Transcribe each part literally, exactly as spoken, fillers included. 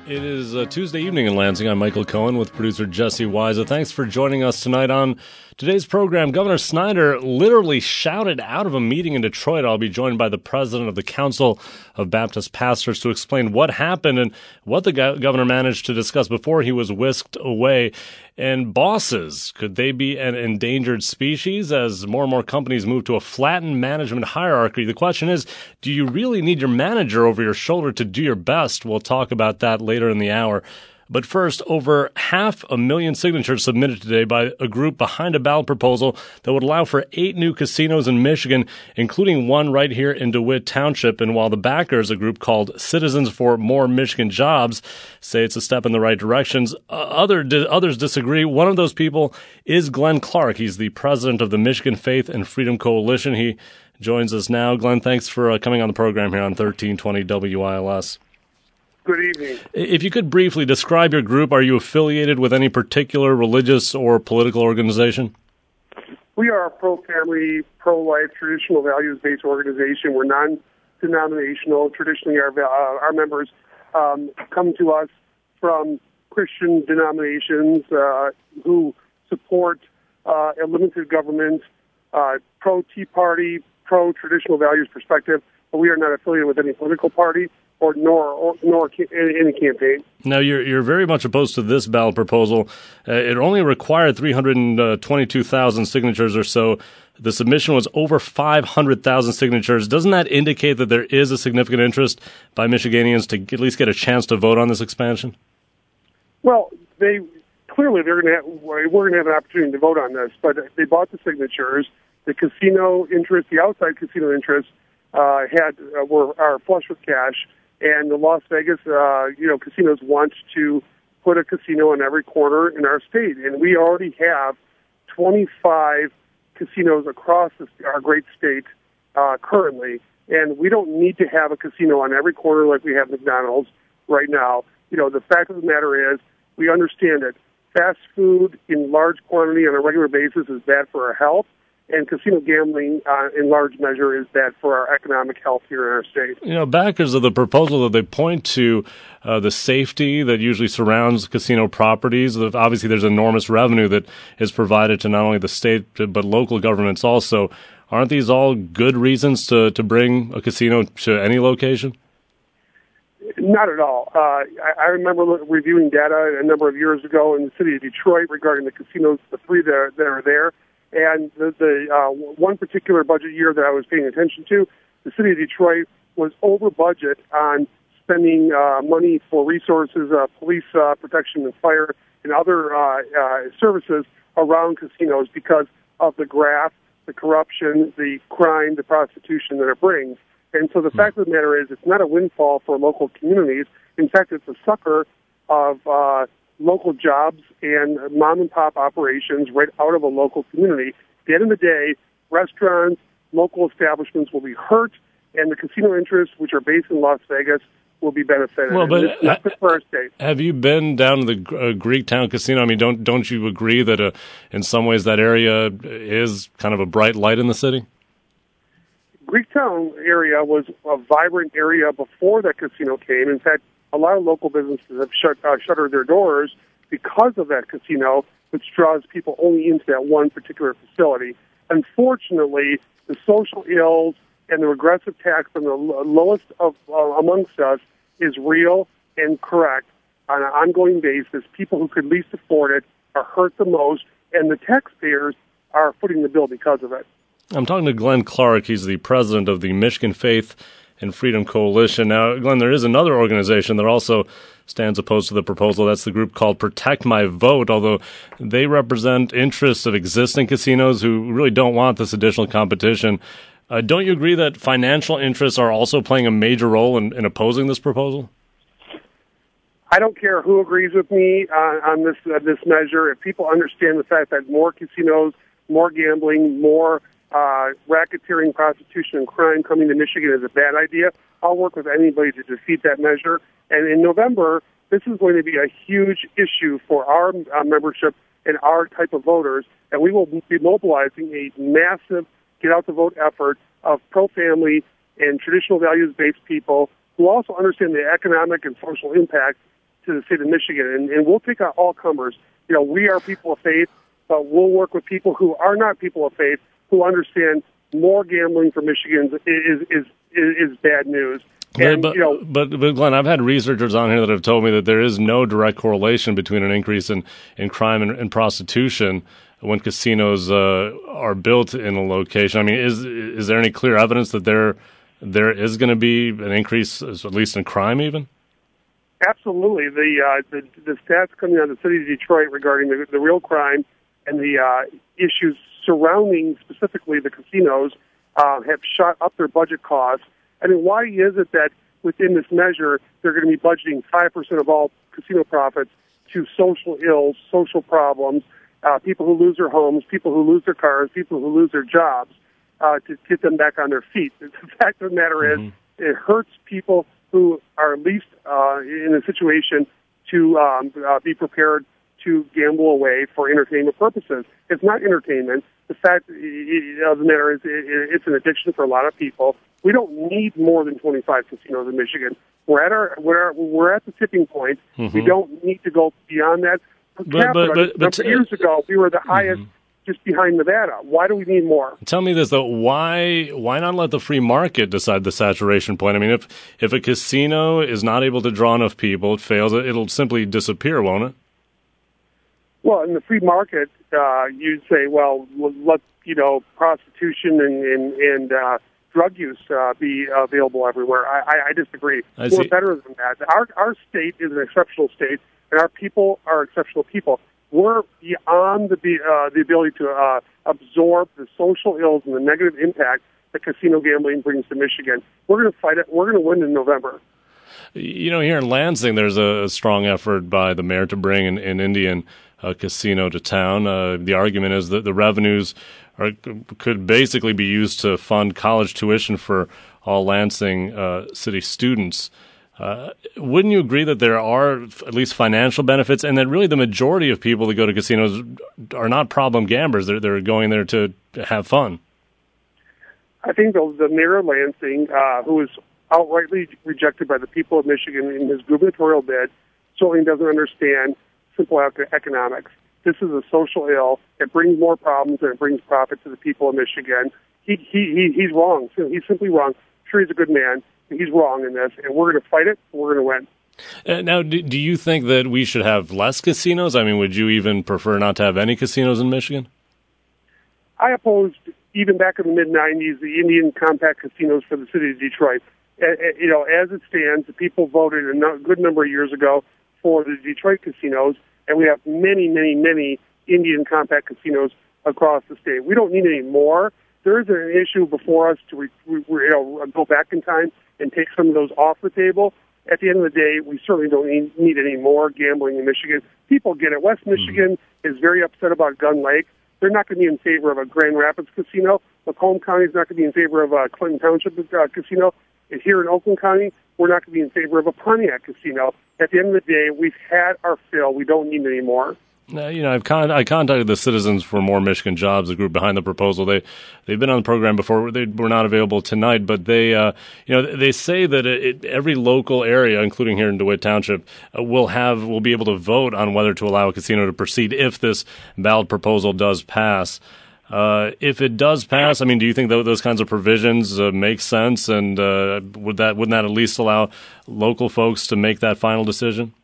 It is uh, Tuesday evening in Lansing. I'm Michael Cohen with producer Jesse Weiza. Thanks for joining us tonight on today's program. Governor Snyder literally shouted out of a meeting in Detroit. I'll be joined by the president of the Council of Baptist Pastors to explain what happened and what the go- governor managed to discuss before he was whisked away. And bosses, could they be an endangered species as more and more companies move to a flattened management hierarchy? The question is, do you really need your manager over your shoulder to do your best? We'll talk about that later in the hour. But first, over half a million signatures submitted today by a group behind a ballot proposal that would allow for eight new casinos in Michigan, including one right here in DeWitt Township. And while the backers, a group called Citizens for More Michigan Jobs, say it's a step in the right directions, uh, other di- others disagree. One of those people is Glenn Clark. He's the president of the Michigan Faith and Freedom Coalition. He joins us now. Glenn, thanks for uh, coming on the program here on thirteen twenty W I L S. Good evening. If you could briefly describe your group, are you affiliated with any particular religious or political organization? We are a pro-family, pro-life, traditional values-based organization. We're non-denominational. Traditionally, our uh, our members um, come to us from Christian denominations uh, who support uh, a limited government, uh, pro-Tea Party, pro-traditional values perspective, but we are not affiliated with any political party. Or nor or, nor any campaign. Now, you're you're very much opposed to this ballot proposal. Uh, it only required three hundred twenty-two thousand signatures or so. The submission was over five hundred thousand signatures. Doesn't that indicate that there is a significant interest by Michiganians to at least get a chance to vote on this expansion? Well, they clearly they're going to have, we're going to have an opportunity to vote on this, but they bought the signatures. The casino interest, the outside casino interest, uh, had uh, were are flush with cash. And the Las Vegas, uh, you know, casinos want to put a casino in every corner in our state. And we already have twenty-five casinos across this, our great state uh, currently. And we don't need to have a casino on every corner like we have McDonald's right now. You know, the fact of the matter is we understand that fast food in large quantity on a regular basis is bad for our health. And casino gambling, uh, in large measure, is bad for our economic health here in our state. You know, backers of the proposal, that they point to uh, the safety that usually surrounds casino properties. Obviously, there's enormous revenue that is provided to not only the state but local governments also. Aren't these all good reasons to, to bring a casino to any location? Not at all. Uh, I, I remember reviewing data a number of years ago in the city of Detroit regarding the casinos, the three that are, that are there. And the, the uh, one particular budget year that I was paying attention to, the city of Detroit was over budget on spending uh, money for resources, uh, police uh, protection and fire, and other uh, uh, services around casinos because of the graft, the corruption, the crime, the prostitution that it brings. And so the mm-hmm. fact of the matter is it's not a windfall for local communities. In fact, it's a sucker of uh, local jobs and mom-and-pop operations right out of a local community. At the end of the day, restaurants, local establishments will be hurt, and the casino interests, which are based in Las Vegas, will be benefited. Well, but that's uh, for our state. Have you been down to the uh, Greektown Casino? I mean, don't don't you agree that uh, in some ways that area is kind of a bright light in the city? Greektown area was a vibrant area before that casino came. In fact, a lot of local businesses have shut uh, shuttered their doors because of that casino, which draws people only into that one particular facility. Unfortunately, the social ills and the regressive tax on the lowest of uh, amongst us is real and correct on an ongoing basis. People who could least afford it are hurt the most, and the taxpayers are footing the bill because of it. I'm talking to Glenn Clark. He's the president of the Michigan Faith and Freedom Coalition. Now, Glenn, there is another organization that also stands opposed to the proposal. That's the group called Protect My Vote, although they represent interests of existing casinos who really don't want this additional competition. Uh, don't you agree that financial interests are also playing a major role in, in opposing this proposal? I don't care who agrees with me uh, on this uh, this measure. If people understand the fact that more casinos, more gambling, more Uh, racketeering, prostitution, and crime coming to Michigan is a bad idea, I'll work with anybody to defeat that measure. And in November, this is going to be a huge issue for our uh, membership and our type of voters, and we will be mobilizing a massive get-out-the-vote effort of pro-family and traditional values-based people who also understand the economic and social impact to the state of Michigan, and, and we'll take out all comers. You know, we are people of faith, but we'll work with people who are not people of faith, who understand more gambling for Michigan is is is, is bad news. And, but, you know, but, but, Glenn, I've had researchers on here that have told me that there is no direct correlation between an increase in, in crime and, and prostitution when casinos uh, are built in a location. I mean, is is there any clear evidence that there there is going to be an increase, at least in crime even? Absolutely. The, uh, the the stats coming out of the city of Detroit regarding the, the real crime and the uh, issues surrounding specifically the casinos uh, have shot up their budget costs. I mean, why is it that within this measure they're going to be budgeting five percent of all casino profits to social ills, social problems, uh, people who lose their homes, people who lose their cars, people who lose their jobs, uh, to get them back on their feet? The fact of the matter mm-hmm. is it hurts people who are at least uh, in a situation to um, uh, be prepared to gamble away for entertainment purposes. It's not entertainment. The fact of the matter is it's an addiction for a lot of people. We don't need more than twenty-five casinos in Michigan. We're at our we're we're at the tipping point. Mm-hmm. We don't need to go beyond that. Per but, capita, but, but, but, years ago, we were the highest. Mm-hmm. Just behind Nevada. Why do we need more? Tell me this though: why why not let the free market decide the saturation point? I mean, if if a casino is not able to draw enough people, it fails. It'll simply disappear, won't it? Well, in the free market, uh, you'd say, well, let you know prostitution and and, and uh, drug use uh, be available everywhere. I, I, I disagree. I We're see. better than that. Our our state is an exceptional state, and our people are exceptional people. We're beyond the uh, the ability to uh, absorb the social ills and the negative impact that casino gambling brings to Michigan. We're going to fight it. We're going to win in November. You know, here in Lansing, there's a, a strong effort by the mayor to bring an, an Indian uh, casino to town. Uh, the argument is that the revenues are, could basically be used to fund college tuition for all Lansing uh, city students. Uh, wouldn't you agree that there are at least financial benefits, and that really the majority of people that go to casinos are not problem gamblers? They're they're going there to have fun. I think the, the mayor of Lansing, uh, who was outrightly rejected by the people of Michigan in his gubernatorial bid, certainly doesn't understand simple economics. This is a social ill. It brings more problems than it brings profit to the people of Michigan. He he, he he's wrong. He's simply wrong. I'm sure, he's a good man. He's wrong in this, and we're going to fight it, and we're going to win. Uh, now, do, do you think that we should have less casinos? I mean, would you even prefer not to have any casinos in Michigan? I opposed, even back in the mid nineties, the Indian compact casinos for the city of Detroit. Uh, you know, as it stands, the people voted a no- good number of years ago for the Detroit casinos, and we have many, many, many Indian compact casinos across the state. We don't need any more. There is an issue before us to re- re- you know, go back in time and take some of those off the table. At the end of the day, we certainly don't need, need any more gambling in Michigan. People get it. West Michigan mm-hmm. is very upset about Gun Lake. They're not going to be in favor of a Grand Rapids casino. Macomb County is not going to be in favor of a Clinton Township uh, casino. And here in Oakland County, we're not going to be in favor of a Pontiac casino. At the end of the day, we've had our fill. We don't need any more. Uh, you know, I've con- I contacted the Citizens for More Michigan Jobs, the group behind the proposal. They they've been on the program before. They were not available tonight, but they uh, you know they say that it, every local area, including here in DeWitt Township, uh, will have will be able to vote on whether to allow a casino to proceed if this ballot proposal does pass. Uh, if it does pass, I mean, do you think that those kinds of provisions uh, make sense, and uh, would that wouldn't that at least allow local folks to make that final decision?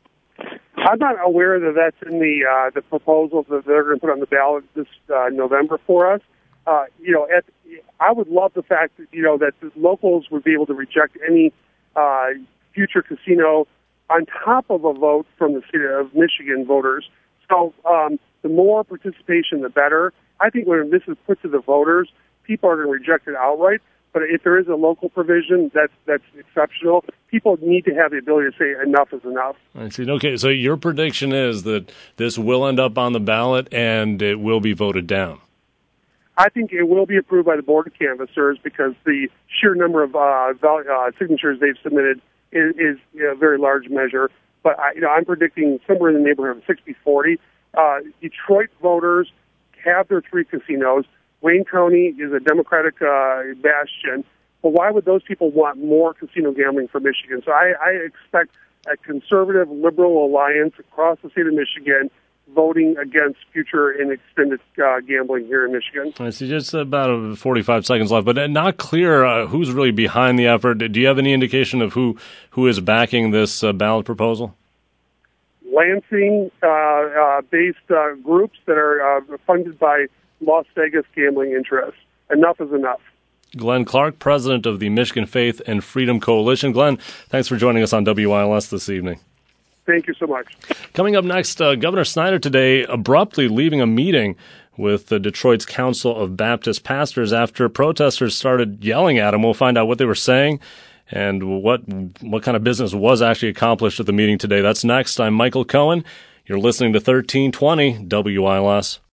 I'm not aware that that's in the uh, the proposals that they're going to put on the ballot this uh, November for us. Uh, you know, at, I would love the fact that you know that the locals would be able to reject any uh, future casino on top of a vote from the city of Michigan voters. So um, the more participation, the better. I think when this is put to the voters, people are going to reject it outright. But if there is a local provision, that's that's exceptional. People need to have the ability to say enough is enough. I see. Okay, so your prediction is that this will end up on the ballot and it will be voted down. I think it will be approved by the Board of Canvassers because the sheer number of uh, uh, signatures they've submitted is, is a very large measure. But I, you know, I'm predicting somewhere in the neighborhood of sixty forty. Uh, Detroit voters have their three casinos. Wayne County is a Democratic uh, bastion, but why would those people want more casino gambling for Michigan? So I, I expect a conservative liberal alliance across the state of Michigan voting against future and extended uh, gambling here in Michigan. I see just about forty-five seconds left, but not clear uh, who's really behind the effort. Do you have any indication of who, who is backing this uh, ballot proposal? Lansing-based uh, uh, based, uh, groups that are uh, funded by Las Vegas gambling interests. Enough is enough. Glenn Clark, president of the Michigan Faith and Freedom Coalition. Glenn, thanks for joining us on W I L S this evening. Thank you so much. Coming up next, uh, Governor Snyder today abruptly leaving a meeting with uh, Detroit's Council of Baptist Pastors after protesters started yelling at him. We'll find out what they were saying and what what kind of business was actually accomplished at the meeting today. That's next. I'm Michael Cohen. You're listening to thirteen twenty W I L S.